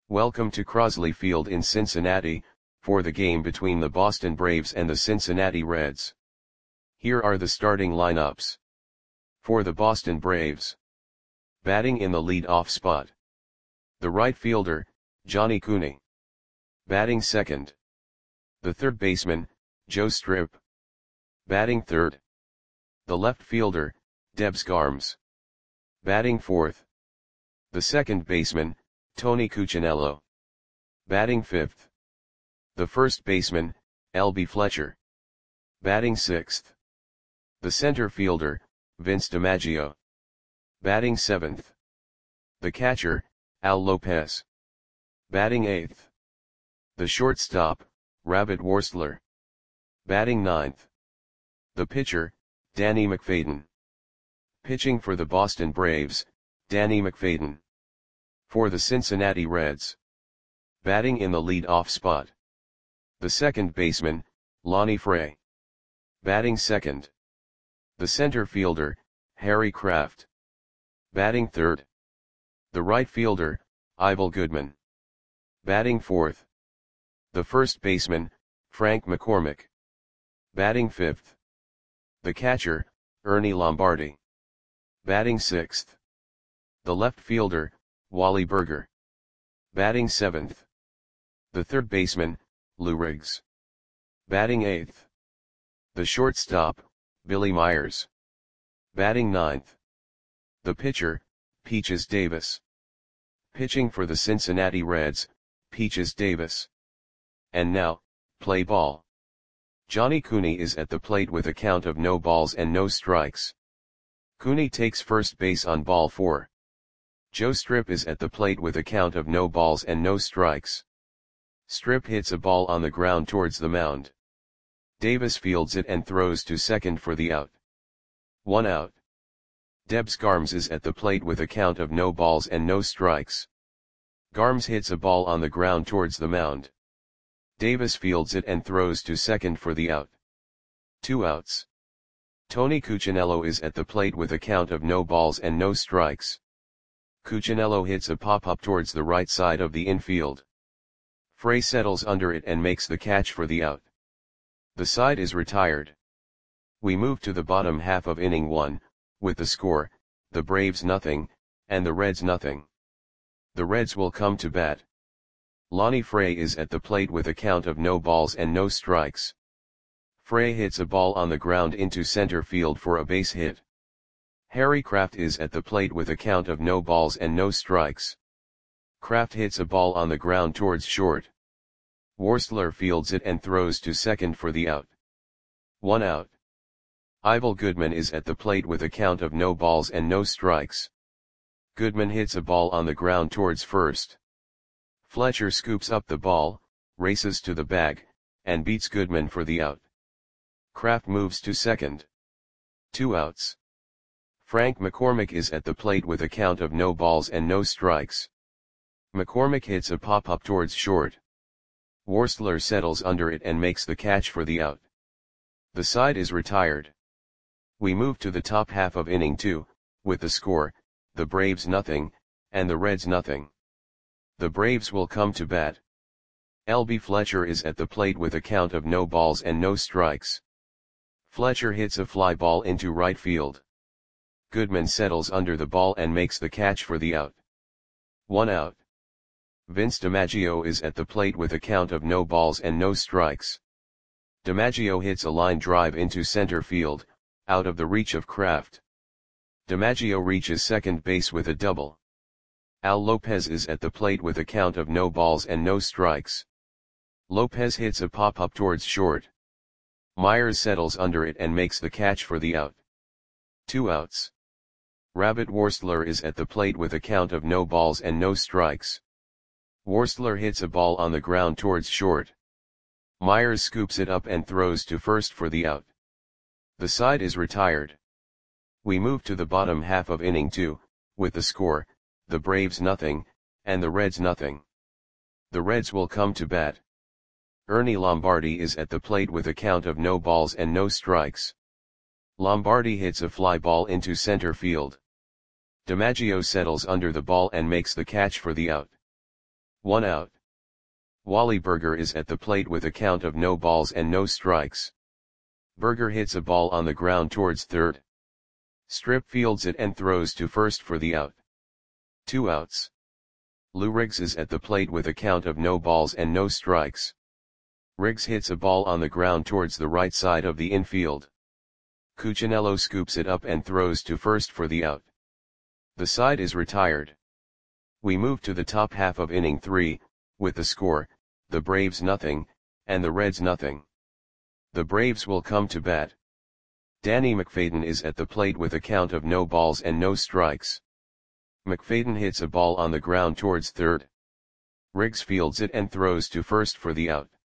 Welcome to Crosley Field in Cincinnati, for the game between the Boston Braves and the Cincinnati Reds. Here are the starting lineups. For the Boston Braves. Batting in the lead-off spot. The right fielder, Johnny Cooney. Batting second. The third baseman, Joe Strip. Batting third. The left fielder, Debs Garms. Batting fourth. The second baseman, Tony Cuccinello. Batting fifth. The first baseman, L.B. Fletcher. Batting sixth. The center fielder, Vince DiMaggio. Batting seventh. The catcher, Al Lopez. Batting eighth. The shortstop, Rabbit Worstler. Batting ninth. The pitcher, Danny McFadden. Pitching for the Boston Braves, Danny McFadden. For the Cincinnati Reds. Batting in the lead-off spot. The second baseman, Lonnie Fray. Batting second. The center fielder, Harry Kraft. Batting third. The right fielder, Ivel Goodman. Batting fourth. The first baseman, Frank McCormick. Batting fifth. The catcher, Ernie Lombardi. Batting sixth. The left fielder, Wally Burger. Batting seventh. The third baseman, Lou Riggs. Batting eighth. The shortstop, Billy Myers. Batting ninth. The pitcher, Peaches Davis. Pitching for the Cincinnati Reds, Peaches Davis. And now, play ball. Johnny Cooney is at the plate with a count of no balls and no strikes. Cooney takes first base on ball 4. Joe Strip is at the plate with a count of no balls and no strikes. Strip hits a ball on the ground towards the mound. Davis fields it and throws to second for the out. 1 out. Debs Garms is at the plate with a count of no balls and no strikes. Garms hits a ball on the ground towards the mound. Davis fields it and throws to second for the out. 2 outs. Tony Cuccinello is at the plate with a count of no balls and no strikes. Cuccinello hits a pop-up towards the right side of the infield. Fray settles under it and makes the catch for the out. The side is retired. We move to the bottom half of inning 1, with the score, the Braves nothing, and the Reds nothing. The Reds will come to bat. Lonnie Fray is at the plate with a count of no balls and no strikes. Fray hits a ball on the ground into center field for a base hit. Harry Kraft is at the plate with a count of no balls and no strikes. Kraft hits a ball on the ground towards short. Worstler fields it and throws to second for the out. 1 out. Ivel Goodman is at the plate with a count of no balls and no strikes. Goodman hits a ball on the ground towards first. Fletcher scoops up the ball, races to the bag, and beats Goodman for the out. Kraft moves to second. 2 outs. Frank McCormick is at the plate with a count of no balls and no strikes. McCormick hits a pop-up towards short. Worstler settles under it and makes the catch for the out. The side is retired. We move to the top half of inning 2, with the score, the Braves nothing, and the Reds nothing. The Braves will come to bat. L.B. Fletcher is at the plate with a count of no balls and no strikes. Fletcher hits a fly ball into right field. Goodman settles under the ball and makes the catch for the out. 1 out. Vince DiMaggio is at the plate with a count of no balls and no strikes. DiMaggio hits a line drive into center field, out of the reach of Kraft. DiMaggio reaches second base with a double. Al Lopez is at the plate with a count of no balls and no strikes. Lopez hits a pop-up towards short. Myers settles under it and makes the catch for the out. 2 outs. Rabbit Worstler is at the plate with a count of no balls and no strikes. Worstler hits a ball on the ground towards short. Myers scoops it up and throws to first for the out. The side is retired. We move to the bottom half of inning 2, with the score, the Braves nothing, and the Reds nothing. The Reds will come to bat. Ernie Lombardi is at the plate with a count of no balls and no strikes. Lombardi hits a fly ball into center field. DiMaggio settles under the ball and makes the catch for the out. 1 out. Wally Berger is at the plate with a count of no balls and no strikes. Berger hits a ball on the ground towards third. Strip fields it and throws to first for the out. 2 outs. Lou Riggs is at the plate with a count of no balls and no strikes. Riggs hits a ball on the ground towards the right side of the infield. Cuccinello scoops it up and throws to first for the out. The side is retired. We move to the top half of inning 3, with the score, the Braves nothing, and the Reds nothing. The Braves will come to bat. Danny McFadden is at the plate with a count of no balls and no strikes. McFadden hits a ball on the ground towards third. Riggs fields it and throws to first for the out.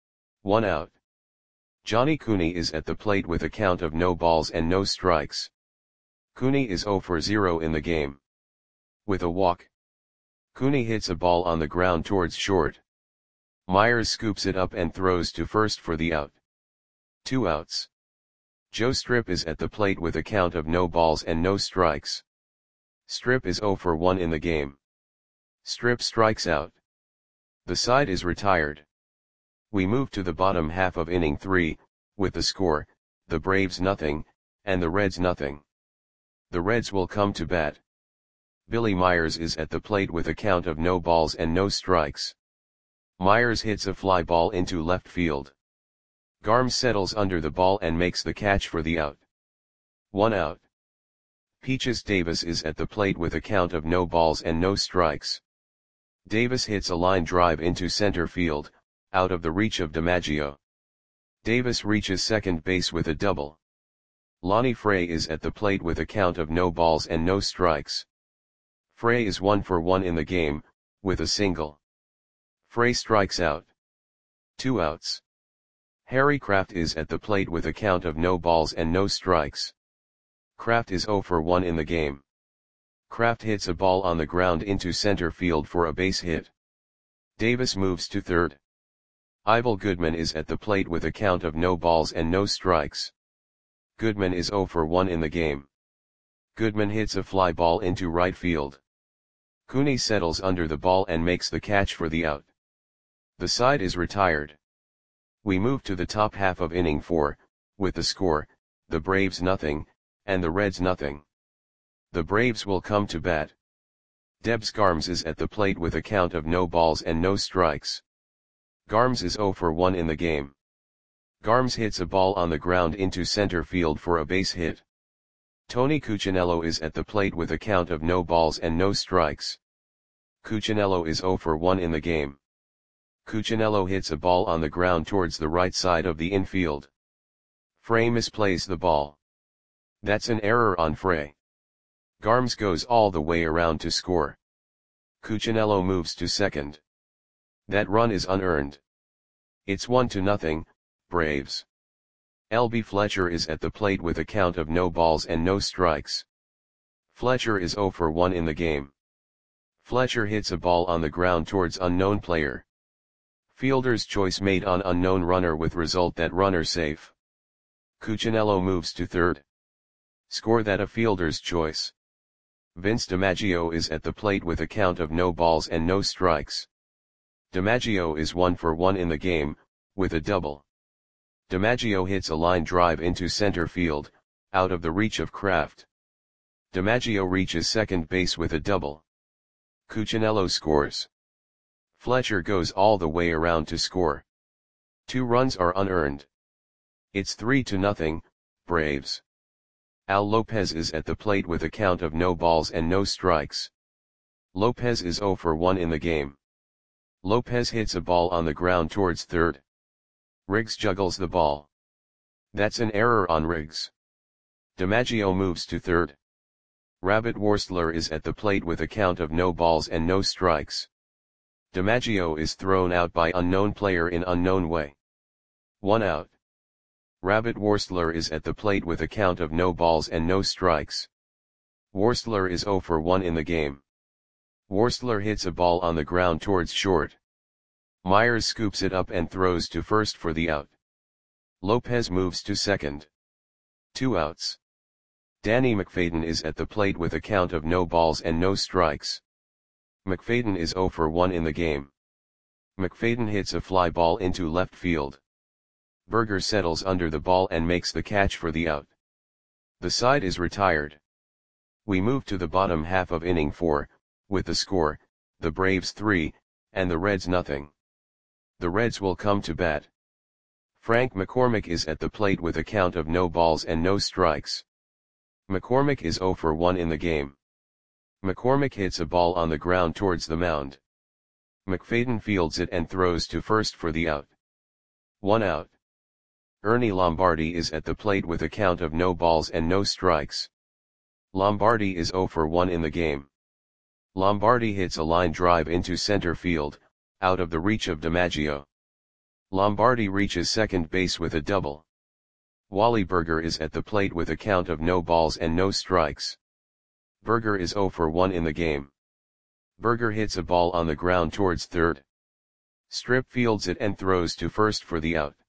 1 out. Johnny Cooney is at the plate with a count of no balls and no strikes. Cooney is 0 for 0 in the game. With a walk. Cooney hits a ball on the ground towards short. Myers scoops it up and throws to first for the out. 2 outs. Joe Strip is at the plate with a count of no balls and no strikes. Strip is 0 for 1 in the game. Strip strikes out. The side is retired. We move to the bottom half of inning 3, with the score, the Braves nothing, and the Reds nothing. The Reds will come to bat. Billy Myers is at the plate with a count of no balls and no strikes. Myers hits a fly ball into left field. Garm settles under the ball and makes the catch for the out. 1 out. Peaches Davis is at the plate with a count of no balls and no strikes. Davis hits a line drive into center field, out of the reach of DiMaggio. Davis reaches second base with a double. Lonnie Frey is at the plate with a count of no balls and no strikes. Frey is 1 for 1 in the game, with a single. Frey strikes out. 2 outs. Harry Kraft is at the plate with a count of no balls and no strikes. Kraft is 0 for 1 in the game. Kraft hits a ball on the ground into center field for a base hit. Davis moves to third. Ivel Goodman is at the plate with a count of no balls and no strikes. Goodman is 0 for 1 in the game. Goodman hits a fly ball into right field. Cooney settles under the ball and makes the catch for the out. The side is retired. We move to the top half of inning 4, with the score, the Braves nothing, and the Reds nothing. The Braves will come to bat. Debs Garms is at the plate with a count of no balls and no strikes. Garms is 0 for 1 in the game. Garms hits a ball on the ground into center field for a base hit. Tony Cuccinello is at the plate with a count of no balls and no strikes. Cuccinello is 0 for 1 in the game. Cuccinello hits a ball on the ground towards the right side of the infield. Frey misplays the ball. That's an error on Frey. Garms goes all the way around to score. Cuccinello moves to second. That run is unearned. It's 1-0, Braves. L.B. Fletcher is at the plate with a count of no balls and no strikes. Fletcher is 0 for 1 in the game. Fletcher hits a ball on the ground towards unknown player. Fielder's choice made on unknown runner with result that runner safe. Cuccinello moves to third. Score that a fielder's choice. Vince DiMaggio is at the plate with a count of no balls and no strikes. DiMaggio is 1 for 1 in the game, with a double. DiMaggio hits a line drive into center field, out of the reach of Kraft. DiMaggio reaches second base with a double. Cuccinello scores. Fletcher goes all the way around to score. 2 runs are unearned. It's 3-0, Braves. Al Lopez is at the plate with a count of no balls and no strikes. Lopez is 0 for 1 in the game. Lopez hits a ball on the ground towards third. Riggs juggles the ball. That's an error on Riggs. DiMaggio moves to third. Rabbit Worstler is at the plate with a count of no balls and no strikes. DiMaggio is thrown out by unknown player in unknown way. 1 out. Rabbit Worstler is at the plate with a count of no balls and no strikes. Worstler is 0 for 1 in the game. Worstler hits a ball on the ground towards short. Myers scoops it up and throws to first for the out. Lopez moves to second. 2 outs. Danny McFadden is at the plate with a count of no balls and no strikes. McFadden is 0 for 1 in the game. McFadden hits a fly ball into left field. Berger settles under the ball and makes the catch for the out. The side is retired. We move to the bottom half of inning 4, with the score, the Braves 3, and the Reds nothing. The Reds will come to bat. Frank McCormick is at the plate with a count of no balls and no strikes. McCormick is 0 for 1 in the game. McCormick hits a ball on the ground towards the mound. McFadden fields it and throws to first for the out. 1 out. Ernie Lombardi is at the plate with a count of no balls and no strikes. Lombardi is 0 for 1 in the game. Lombardi hits a line drive into center field, out of the reach of DiMaggio. Lombardi reaches second base with a double. Wally Berger is at the plate with a count of no balls and no strikes. Berger is 0 for 1 in the game. Berger hits a ball on the ground towards third. Strip fields it and throws to first for the out.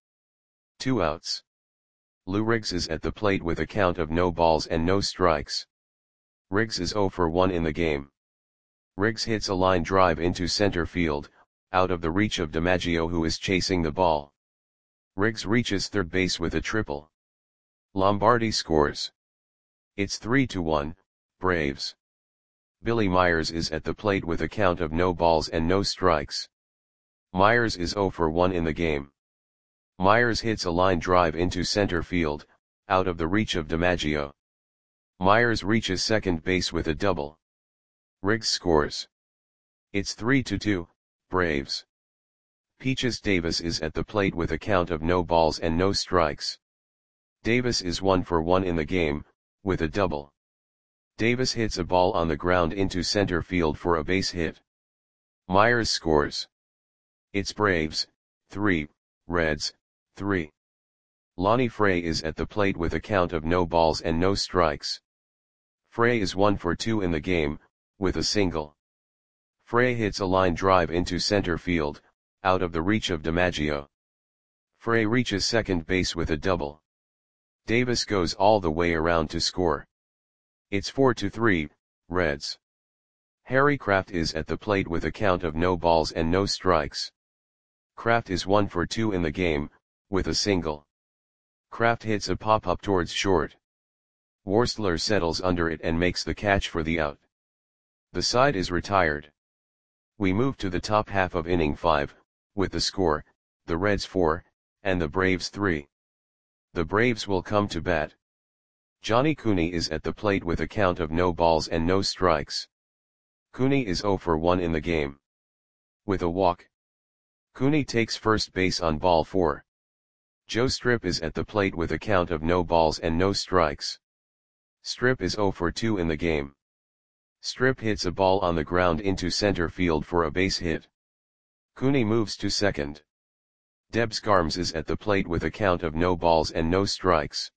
2 outs. Lou Riggs is at the plate with a count of no balls and no strikes. Riggs is 0 for 1 in the game. Riggs hits a line drive into center field, out of the reach of DiMaggio who is chasing the ball. Riggs reaches third base with a triple. Lombardi scores. It's 3-1, Braves. Billy Myers is at the plate with a count of no balls and no strikes. Myers is 0 for 1 in the game. Myers hits a line drive into center field, out of the reach of DiMaggio. Myers reaches second base with a double. Riggs scores. It's 3-2, Braves. Peaches Davis is at the plate with a count of no balls and no strikes. Davis is 1 for 1 in the game, with a double. Davis hits a ball on the ground into center field for a base hit. Myers scores. It's Braves, 3, Reds, 3. Lonnie Frey is at the plate with a count of no balls and no strikes. Frey is 1 for 2 in the game, with a single. Frey hits a line drive into center field, out of the reach of DiMaggio. Frey reaches second base with a double. Davis goes all the way around to score. It's 4-3, Reds. Harry Kraft is at the plate with a count of no balls and no strikes. Kraft is 1 for 2 in the game, with a single. Kraft hits a pop-up towards short. Worstler settles under it and makes the catch for the out. The side is retired. We move to the top half of inning 5, with the score, the Reds 4, and the Braves 3. The Braves will come to bat. Johnny Cooney is at the plate with a count of no balls and no strikes. Cooney is 0 for 1 in the game. With a walk. Cooney takes first base on ball 4. Joe Strip is at the plate with a count of no balls and no strikes. Strip is 0 for 2 in the game. Strip hits a ball on the ground into center field for a base hit. Cooney moves to second. Debs Garms is at the plate with a count of no balls and no strikes.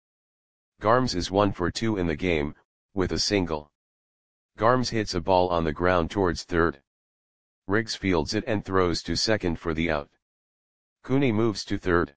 Garms is 1 for 2 in the game, with a single. Garms hits a ball on the ground towards third. Riggs fields it and throws to second for the out. Cooney moves to third.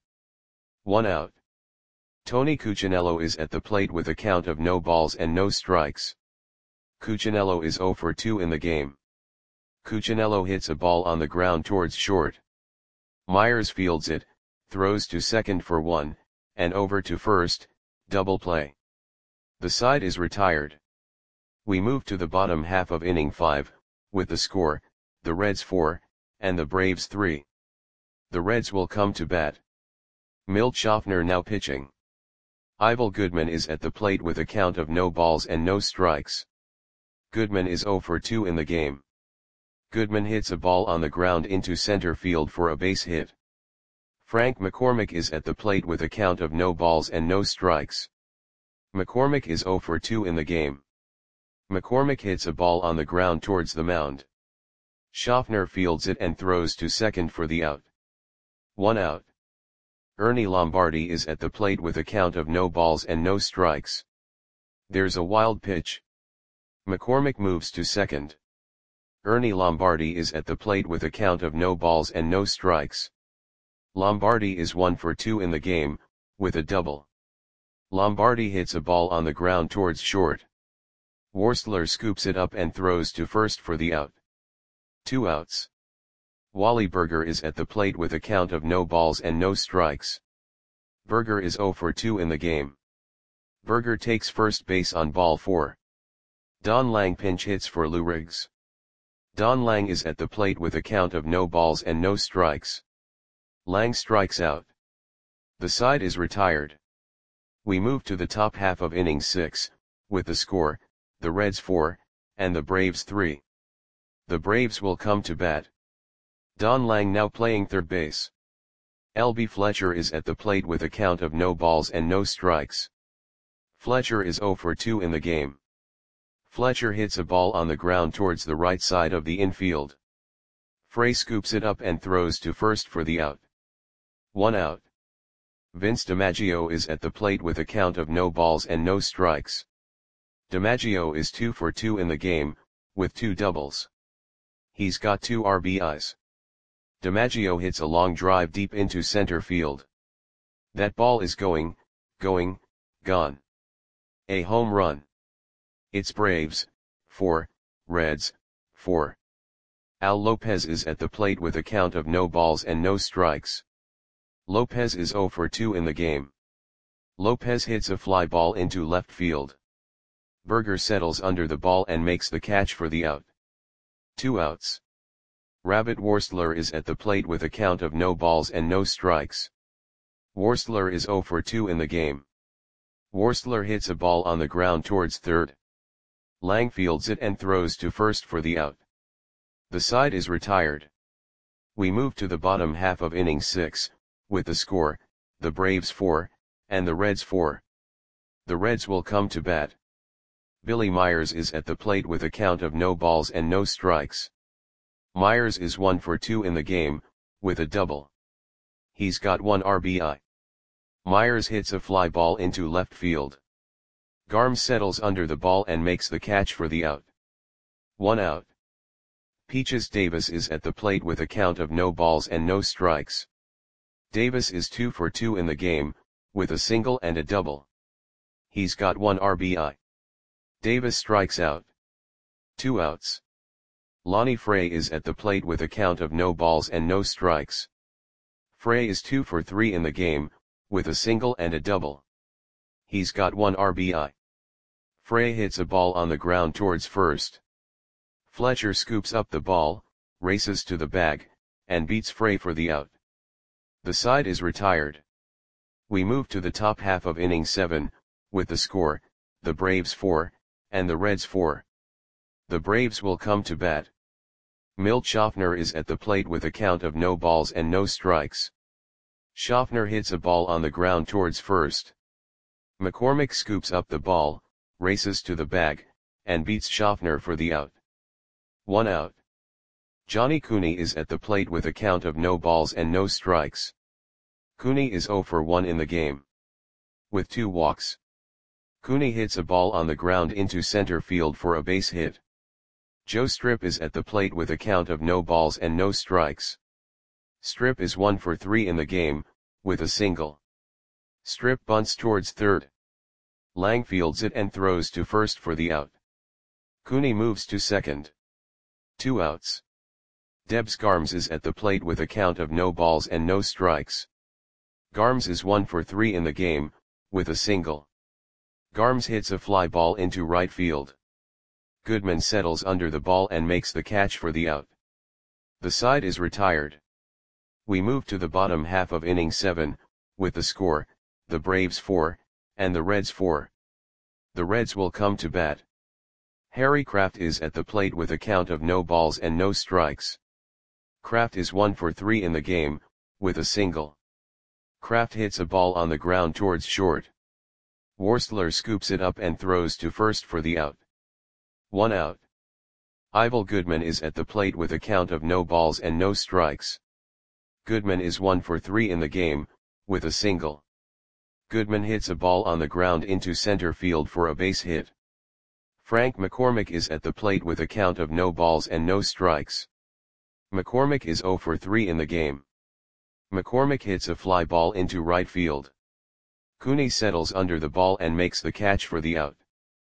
1 out. Tony Cuccinello is at the plate with a count of no balls and no strikes. Cuccinello is 0 for 2 in the game. Cuccinello hits a ball on the ground towards short. Myers fields it, throws to second for 1, and over to first, double play. The side is retired. We move to the bottom half of inning 5, with the score, the Reds 4, and the Braves 3. The Reds will come to bat. Milt Schaffner now pitching. Ivel Goodman is at the plate with a count of no balls and no strikes. Goodman is 0 for 2 in the game. Goodman hits a ball on the ground into center field for a base hit. Frank McCormick is at the plate with a count of no balls and no strikes. McCormick is 0 for 2 in the game. McCormick hits a ball on the ground towards the mound. Schaffner fields it and throws to second for the out. 1 out. Ernie Lombardi is at the plate with a count of no balls and no strikes. There's a wild pitch. McCormick moves to second. Ernie Lombardi is at the plate with a count of no balls and no strikes. Lombardi is 1 for 2 in the game, with a double. Lombardi hits a ball on the ground towards short. Worstler scoops it up and throws to first for the out. 2 outs. Wally Berger is at the plate with a count of no balls and no strikes. Berger is 0 for 2 in the game. Berger takes first base on ball 4. Don Lang pinch hits for Lou Riggs. Don Lang is at the plate with a count of no balls and no strikes. Lang strikes out. The side is retired. We move to the top half of inning 6, with the score, the Reds 4, and the Braves 3. The Braves will come to bat. Don Lang now playing third base. L.B. Fletcher is at the plate with a count of no balls and no strikes. Fletcher is 0 for 2 in the game. Fletcher hits a ball on the ground towards the right side of the infield. Frey scoops it up and throws to first for the out. 1 out. Vince DiMaggio is at the plate with a count of no balls and no strikes. DiMaggio is 2 for 2 in the game, with 2 doubles. He's got 2 RBIs. DiMaggio hits a long drive deep into center field. That ball is going, gone. A home run. It's Braves, 4, Reds, 4. Al Lopez is at the plate with a count of no balls and no strikes. Lopez is 0 for 2 in the game. Lopez hits a fly ball into left field. Berger settles under the ball and makes the catch for the out. 2 outs. Rabbit Worstler is at the plate with a count of no balls and no strikes. Worstler is 0 for 2 in the game. Worstler hits a ball on the ground towards third. Lang fields it and throws to first for the out. The side is retired. We move to the bottom half of inning 6, with the score, the Braves 4, and the Reds 4. The Reds will come to bat. Billy Myers is at the plate with a count of no balls and no strikes. Myers is 1 for 2 in the game, with a double. He's got 1 RBI. Myers hits a fly ball into left field. Garm settles under the ball and makes the catch for the out. 1 out. Peaches Davis is at the plate with a count of no balls and no strikes. Davis is 2 for 2 in the game, with a single and a double. He's got 1 RBI. Davis strikes out. 2 outs. Lonnie Frey is at the plate with a count of no balls and no strikes. Frey is 2 for 3 in the game, with a single and a double. He's got 1 RBI. Frey hits a ball on the ground towards first. Fletcher scoops up the ball, races to the bag, and beats Frey for the out. The side is retired. We move to the top half of inning 7, with the score, the Braves 4, and the Reds 4. The Braves will come to bat. Milt Schaffner is at the plate with a count of no balls and no strikes. Schaffner hits a ball on the ground towards first. McCormick scoops up the ball, races to the bag, and beats Schaffner for the out. 1 out. Johnny Cooney is at the plate with a count of no balls and no strikes. Cooney is 0 for 1 in the game. With 2 walks. Cooney hits a ball on the ground into center field for a base hit. Joe Strip is at the plate with a count of no balls and no strikes. Strip is 1 for 3 in the game, with a single. Strip bunts towards third. Lang fields it and throws to first for the out. Cooney moves to second. 2 outs. Debs Garms is at the plate with a count of no balls and no strikes. Garms is 1 for 3 in the game, with a single. Garms hits a fly ball into right field. Goodman settles under the ball and makes the catch for the out. The side is retired. We move to the bottom half of inning 7, with the score, the Braves 4, and the Reds 4. The Reds will come to bat. Harry Kraft is at the plate with a count of no balls and no strikes. Kraft is 1 for 3 in the game, with a single. Kraft hits a ball on the ground towards short. Worstler scoops it up and throws to first for the out. 1 out. Ivel Goodman is at the plate with a count of no balls and no strikes. Goodman is 1 for 3 in the game, with a single. Goodman hits a ball on the ground into center field for a base hit. Frank McCormick is at the plate with a count of no balls and no strikes. McCormick is 0 for 3 in the game. McCormick hits a fly ball into right field. Cooney settles under the ball and makes the catch for the out.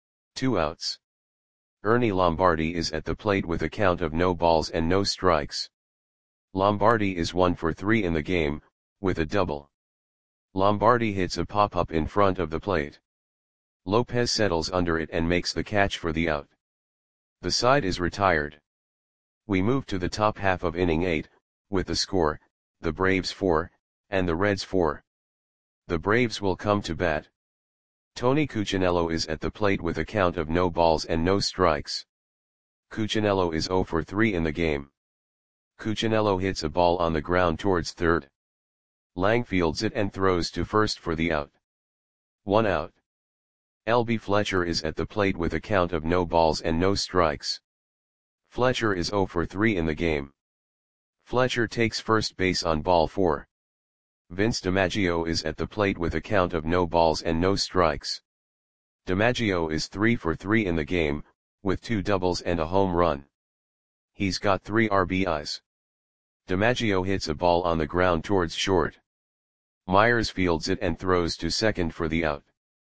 2 outs. Ernie Lombardi is at the plate with a count of no balls and no strikes. Lombardi is 1 for 3 in the game, with a double. Lombardi hits a pop-up in front of the plate. Lopez settles under it and makes the catch for the out. The side is retired. We move to the top half of inning 8, with the score, the Braves 4, and the Reds 4. The Braves will come to bat. Tony Cuccinello is at the plate with a count of no balls and no strikes. Cuccinello is 0 for 3 in the game. Cuccinello hits a ball on the ground towards third. Lang fields it and throws to first for the out. 1 out. L.B. Fletcher is at the plate with a count of no balls and no strikes. Fletcher is 0 for 3 in the game. Fletcher takes first base on ball 4. Vince DiMaggio is at the plate with a count of no balls and no strikes. DiMaggio is 3 for 3 in the game, with 2 doubles and a home run. He's got 3 RBIs. DiMaggio hits a ball on the ground towards short. Myers fields it and throws to second for the out.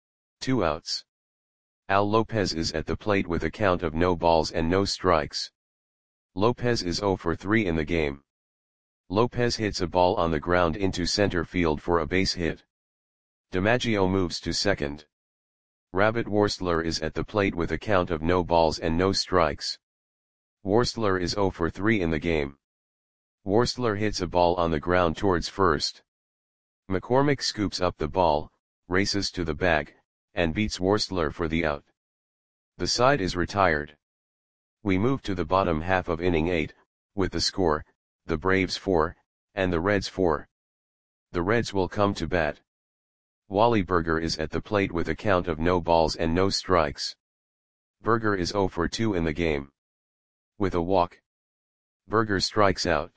2 outs. Al Lopez is at the plate with a count of no balls and no strikes. Lopez is 0 for 3 in the game. Lopez hits a ball on the ground into center field for a base hit. DiMaggio moves to second. Rabbit Worstler is at the plate with a count of no balls and no strikes. Worstler is 0 for 3 in the game. Worstler hits a ball on the ground towards first. McCormick scoops up the ball, races to the bag, and beats Worstler for the out. The side is retired. We move to the bottom half of inning 8, with the score, the Braves 4, and the Reds 4. The Reds will come to bat. Wally Burger is at the plate with a count of no balls and no strikes. Burger is 0 for 2 in the game. With a walk, Burger strikes out.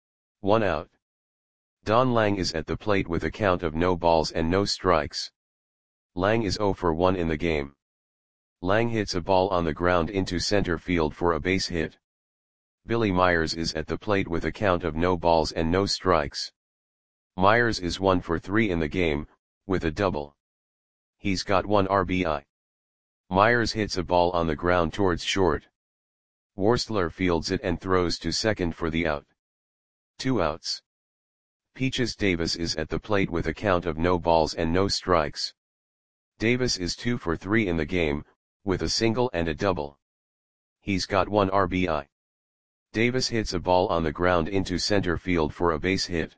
1 out. Don Lang is at the plate with a count of no balls and no strikes. Lang is 0 for 1 in the game. Lang hits a ball on the ground into center field for a base hit. Billy Myers is at the plate with a count of no balls and no strikes. Myers is 1 for 3 in the game, with a double. He's got 1 RBI. Myers hits a ball on the ground towards short. Worstler fields it and throws to second for the out. 2 outs. Peaches Davis is at the plate with a count of no balls and no strikes. Davis is 2 for 3 in the game, with a single and a double. He's got 1 RBI. Davis hits a ball on the ground into center field for a base hit.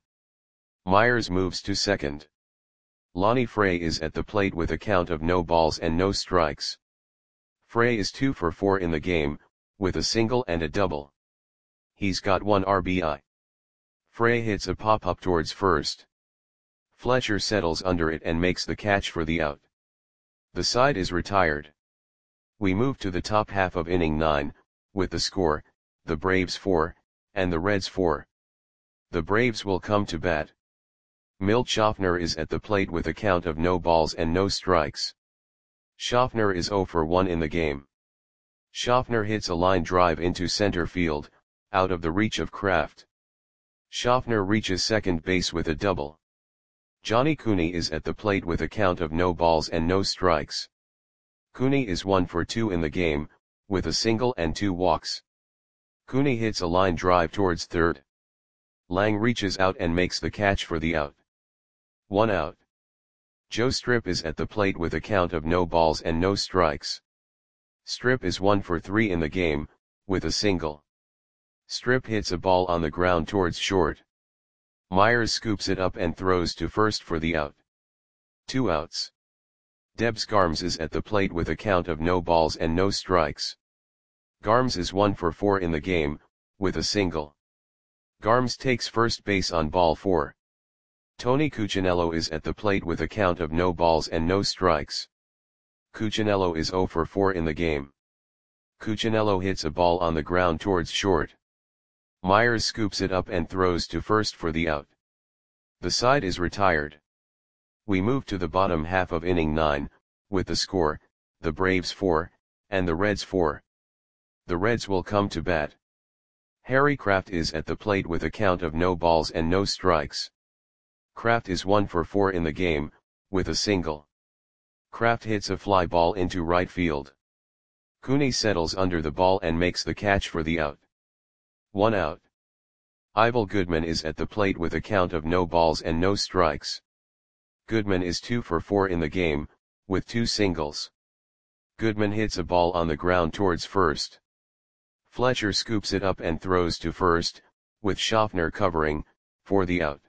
Myers moves to second. Lonnie Frey is at the plate with a count of no balls and no strikes. Frey is 2 for 4 in the game, with a single and a double. He's got 1 RBI. Frey hits a pop-up towards first. Fletcher settles under it and makes the catch for the out. The side is retired. We move to the top half of inning 9, with the score, the Braves 4, and the Reds 4. The Braves will come to bat. Milt Schaffner is at the plate with a count of no balls and no strikes. Schaffner is 0 for 1 in the game. Schaffner hits a line drive into center field, out of the reach of Kraft. Schaffner reaches second base with a double. Johnny Cooney is at the plate with a count of no balls and no strikes. Cooney is 1 for 2 in the game, with a single and 2 walks. Cooney hits a line drive towards third. Lang reaches out and makes the catch for the out. 1 out. Joe Strip is at the plate with a count of no balls and no strikes. Strip is 1 for 3 in the game, with a single. Strip hits a ball on the ground towards short. Myers scoops it up and throws to first for the out. 2 outs. Debs Garms is at the plate with a count of no balls and no strikes. Garms is 1 for 4 in the game, with a single. Garms takes first base on ball 4. Tony Cuccinello is at the plate with a count of no balls and no strikes. Cuccinello is 0 for 4 in the game. Cuccinello hits a ball on the ground towards short. Myers scoops it up and throws to first for the out. The side is retired. We move to the bottom half of inning 9, with the score, the Braves 4, and the Reds 4. The Reds will come to bat. Harry Kraft is at the plate with a count of no balls and no strikes. Kraft is 1 for 4 in the game, with a single. Kraft hits a fly ball into right field. Cooney settles under the ball and makes the catch for the out. 1 out. Ivel Goodman is at the plate with a count of no balls and no strikes. Goodman is 2 for 4 in the game, with 2 singles. Goodman hits a ball on the ground towards first. Fletcher scoops it up and throws to first, with Schaffner covering, for the out.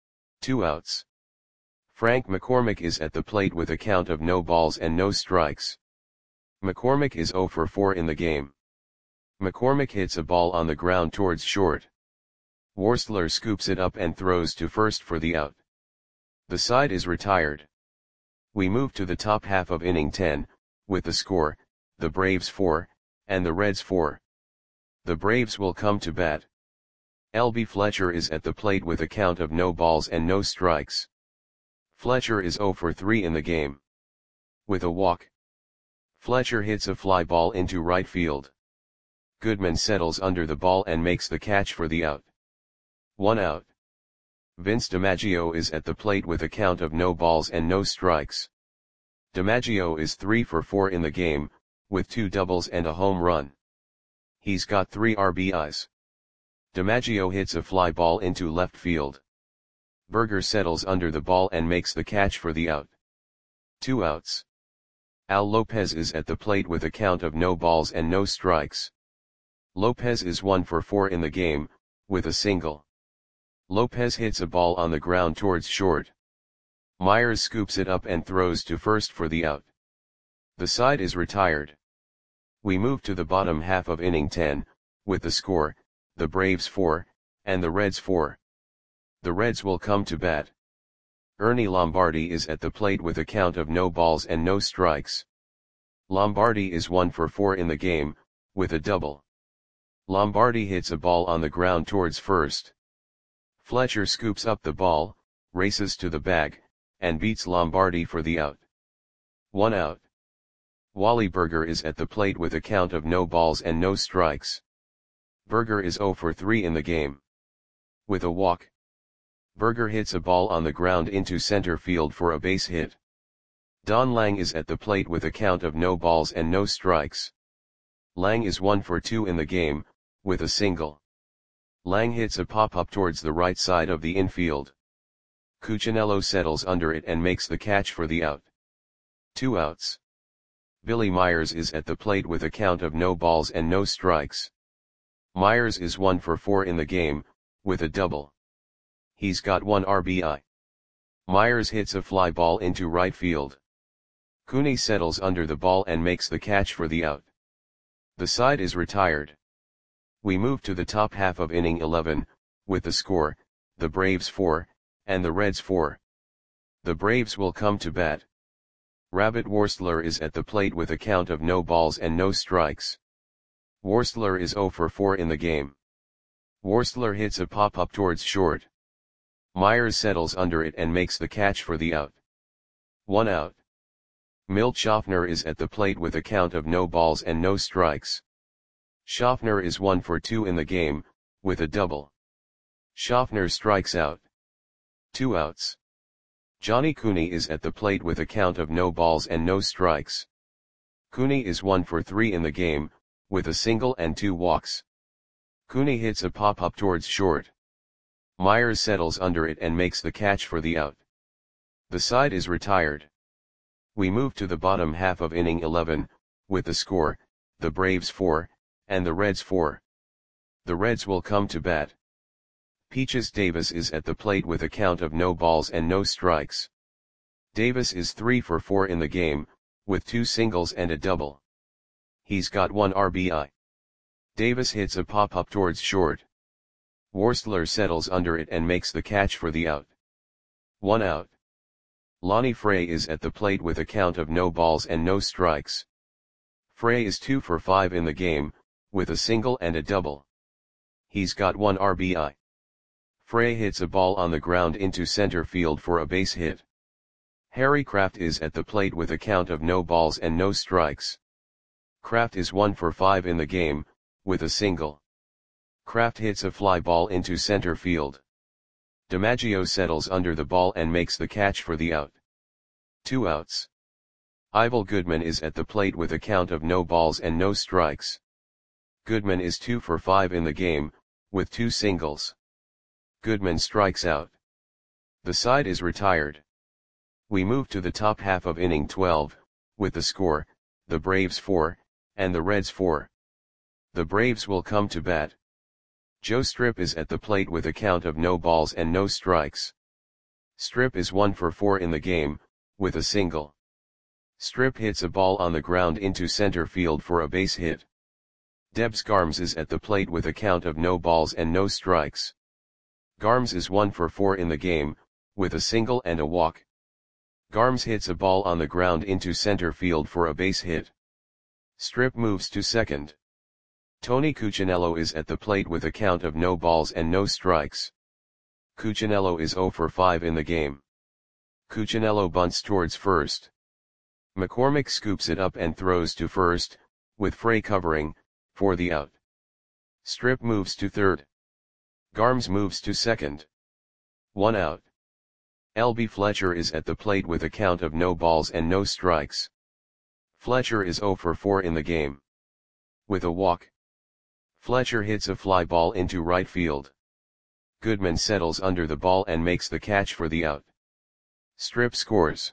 2 outs. Frank McCormick is at the plate with a count of no balls and no strikes. McCormick is 0 for 4 in the game. McCormick hits a ball on the ground towards short. Worstler scoops it up and throws to first for the out. The side is retired. We move to the top half of inning 10, with the score, the Braves 4, and the Reds 4. The Braves will come to bat. L.B. Fletcher is at the plate with a count of no balls and no strikes. Fletcher is 0 for 3 in the game. With a walk. Fletcher hits a fly ball into right field. Goodman settles under the ball and makes the catch for the out. 1 out. Vince DiMaggio is at the plate with a count of no balls and no strikes. DiMaggio is 3 for 4 in the game, with 2 doubles and a home run. He's got 3 RBIs. DiMaggio hits a fly ball into left field. Berger settles under the ball and makes the catch for the out. 2 outs. Al Lopez is at the plate with a count of no balls and no strikes. Lopez is 1 for 4 in the game, with a single. Lopez hits a ball on the ground towards short. Myers scoops it up and throws to first for the out. The side is retired. We move to the bottom half of inning 10, with the score, the Braves 4, and the Reds 4. The Reds will come to bat. Ernie Lombardi is at the plate with a count of no balls and no strikes. Lombardi is 1 for 4 in the game, with a double. Lombardi hits a ball on the ground towards first. Fletcher scoops up the ball, races to the bag, and beats Lombardi for the out. 1 out. Wally Berger is at the plate with a count of no balls and no strikes. Berger is 0 for 3 in the game. With a walk. Berger hits a ball on the ground into center field for a base hit. Don Lang is at the plate with a count of no balls and no strikes. Lang is 1 for 2 in the game, with a single. Lang hits a pop-up towards the right side of the infield. Cuccinello settles under it and makes the catch for the out. 2 outs. Billy Myers is at the plate with a count of no balls and no strikes. Myers is 1 for 4 in the game, with a double. He's got 1 RBI. Myers hits a fly ball into right field. Cooney settles under the ball and makes the catch for the out. The side is retired. We move to the top half of inning 11, with the score, the Braves 4, and the Reds 4. The Braves will come to bat. Rabbit Worstler is at the plate with a count of no balls and no strikes. Worstler is 0 for 4 in the game. Worstler hits a pop-up towards short. Myers settles under it and makes the catch for the out. 1 out. Milt Schaffner is at the plate with a count of no balls and no strikes. Schaffner is 1 for 2 in the game, with a double. Schaffner strikes out. 2 outs. Johnny Cooney is at the plate with a count of no balls and no strikes. Cooney is 1 for 3 in the game, with a single and 2 walks. Cooney hits a pop-up towards short. Myers settles under it and makes the catch for the out. The side is retired. We move to the bottom half of inning 11, with the score, the Braves 4, and the Reds 4. The Reds will come to bat. Peaches Davis is at the plate with a count of no balls and no strikes. Davis is 3 for 4 in the game, with 2 singles and a double. He's got 1 RBI. Davis hits a pop-up towards short. Worstler settles under it and makes the catch for the out. 1 out. Lonnie Frey is at the plate with a count of no balls and no strikes. Frey is 2 for 5 in the game, with a single and a double. He's got 1 RBI. Frey hits a ball on the ground into center field for a base hit. Harry Kraft is at the plate with a count of no balls and no strikes. Kraft is 1 for 5 in the game, with a single. Kraft hits a fly ball into center field. DiMaggio settles under the ball and makes the catch for the out. 2 outs. Ivel Goodman is at the plate with a count of no balls and no strikes. Goodman is 2 for 5 in the game, with 2 singles. Goodman strikes out. The side is retired. We move to the top half of inning 12, with the score, the Braves 4, and the Reds 4. The Braves will come to bat. Joe Strip is at the plate with a count of no balls and no strikes. Strip is 1 for 4 in the game, with a single. Strip hits a ball on the ground into center field for a base hit. Debs Garms is at the plate with a count of no balls and no strikes. Garms is 1 for 4 in the game, with a single and a walk. Garms hits a ball on the ground into center field for a base hit. Strip moves to second. Tony Cuccinello is at the plate with a count of no balls and no strikes. Cuccinello is 0 for 5 in the game. Cuccinello bunts towards first. McCormick scoops it up and throws to first, with Frey covering, for the out. Strip moves to third. Garms moves to second. 1 out. L.B. Fletcher is at the plate with a count of no balls and no strikes. Fletcher is 0 for 4 in the game. With a walk. Fletcher hits a fly ball into right field. Goodman settles under the ball and makes the catch for the out. Strip scores.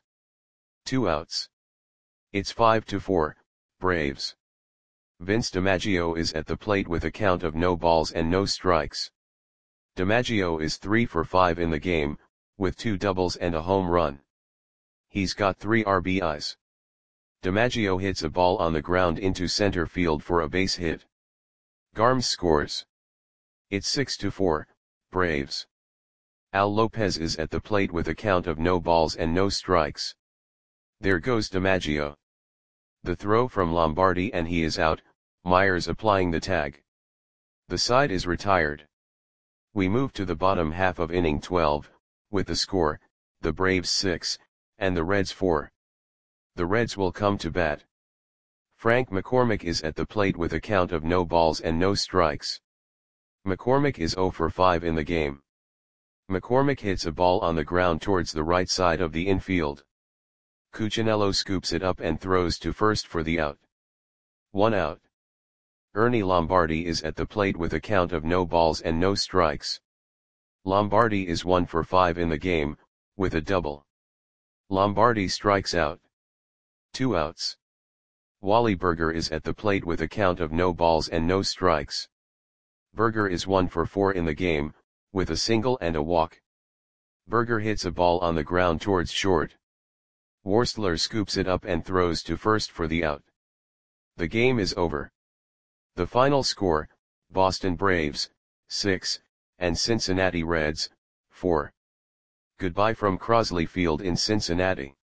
2 outs. It's 5-4, Braves. Vince DiMaggio is at the plate with a count of no balls and no strikes. DiMaggio is 3 for 5 in the game, with 2 doubles and a home run. He's got 3 RBIs. DiMaggio hits a ball on the ground into center field for a base hit. Garms scores. It's 6-4, Braves. Al Lopez is at the plate with a count of no balls and no strikes. There goes DiMaggio. The throw from Lombardi and he is out, Myers applying the tag. The side is retired. We move to the bottom half of inning 12, with the score, the Braves 6, and the Reds 4. The Reds will come to bat. Frank McCormick is at the plate with a count of no balls and no strikes. McCormick is 0 for 5 in the game. McCormick hits a ball on the ground towards the right side of the infield. Cuccinello scoops it up and throws to first for the out. 1 out. Ernie Lombardi is at the plate with a count of no balls and no strikes. Lombardi is 1 for 5 in the game, with a double. Lombardi strikes out. 2 outs. Wally Berger is at the plate with a count of no balls and no strikes. Berger is 1 for 4 in the game, with a single and a walk. Berger hits a ball on the ground towards short. Worstler scoops it up and throws to first for the out. The game is over. The final score, Boston Braves, 6, and Cincinnati Reds, 4. Goodbye from Crosley Field in Cincinnati.